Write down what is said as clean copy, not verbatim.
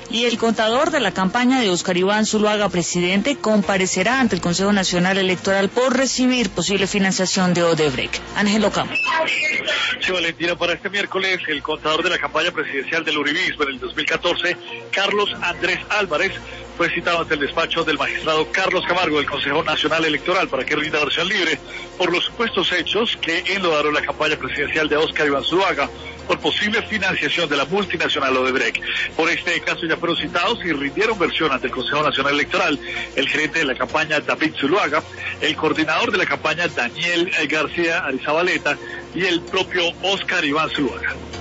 Y el contador de la campaña de Óscar Iván Zuluaga, presidente, comparecerá ante el Consejo Nacional Electoral por recibir posible financiación de Odebrecht. Ángelo Campos. Sí, Valentina, para este miércoles, el contador de la campaña presidencial del uribismo en el 2014, Carlos Andrés Álvarez, fue citado ante el despacho del magistrado Carlos Camargo del Consejo Nacional Electoral para que rinda versión libre por los supuestos hechos que enlodaron la campaña presidencial de Óscar Iván Zuluaga por posible financiación de la multinacional Odebrecht. Por este caso ya fueron citados y rindieron versión ante el Consejo Nacional Electoral el gerente de la campaña David Zuluaga, el coordinador de la campaña Daniel García Arizabaleta y el propio Óscar Iván Zuluaga.